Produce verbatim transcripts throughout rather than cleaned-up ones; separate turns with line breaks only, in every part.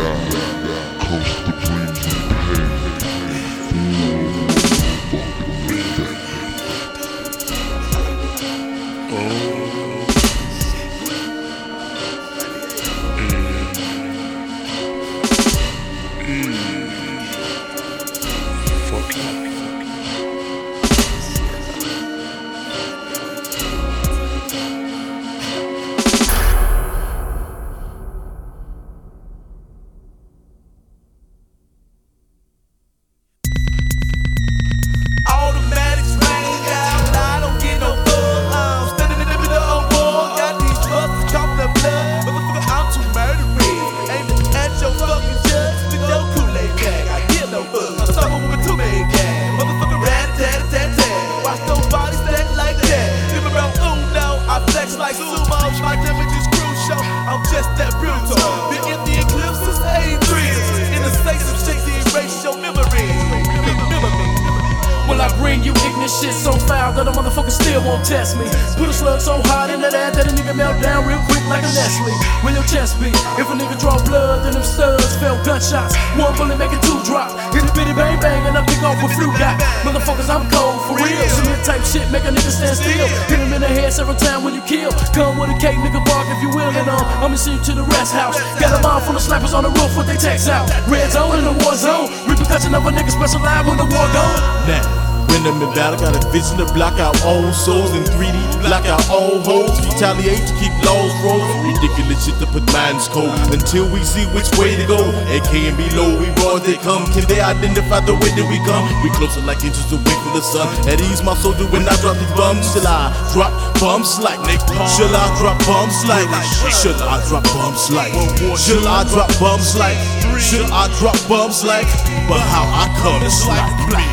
Shit so foul that a motherfucker still won't test me. Put a slug so hard in that ass that a nigga melt down real quick like a Nestle. When your chest beat, if a nigga draw blood, then them studs felt gunshots. One bullet make it two drop. Hit a bitty bang bang and I pick off what flu got. Motherfuckers, I'm cold for real. Cement type shit make a nigga stand still. Hit him in the head several times when you kill. Come with a cake, nigga bark if you will. And um, I'ma send you to the rest house. Got a bomb full of slappers on the roof with they text out. Red zone in the war zone. Repercussion of a nigga specialized when the war gone.
Now. When I'm in battle, got a vision to block out old souls in three D, block out old holes, retaliate to keep laws rolling. Ridiculous shit to put minds cold until we see which way to go. A K and below, we raw as they come. Can they identify the way that we come? We closer like inches away from the sun. At ease, my soldier, when I drop these bums, shall I drop bumps like? Shall I drop bumps like? Shall I drop bumps like? Shall I drop bumps like? Shall I drop bumps like? But how I come is like black.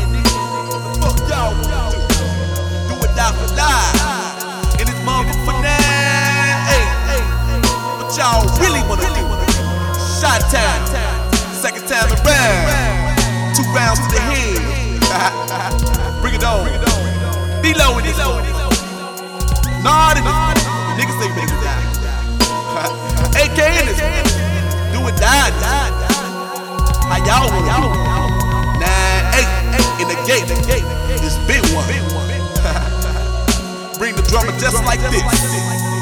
Do it die for die in this motherfucker for now. Hey, what y'all really wanna do? Shot time, second time around. Two rounds to the head. Bring it on. Be low in this. Nod in this. Niggas say make it die. A K in this. Do it die. How y'all wanna do? Nine, eight, in the gate. This big one. Bring the drummer just like this.